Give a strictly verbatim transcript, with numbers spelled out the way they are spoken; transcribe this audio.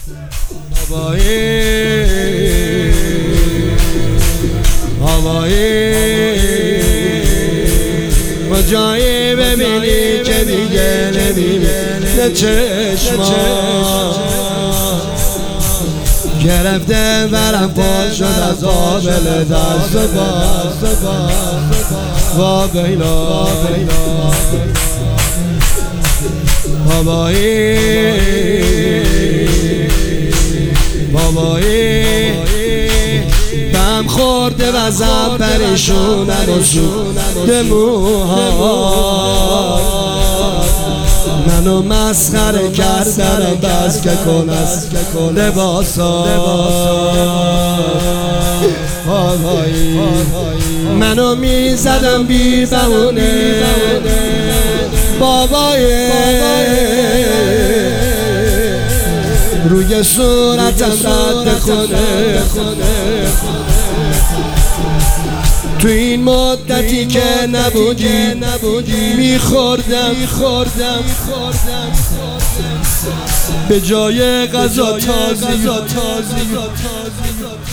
بابایی بابایی کجایی ببینی که دیگه نمیبینه چشما گرفته برم پا شد از آبل دست با با بیلا بابایی بابایی بم خورده وزم پریشونم و شده موها منو مسخره کردن بس که کن لباسا بابایی منو میزدم بی بهونه بابایی روی صورتم رد خونه تو این مدتی که نبودی میخوردم به جای غذا تازی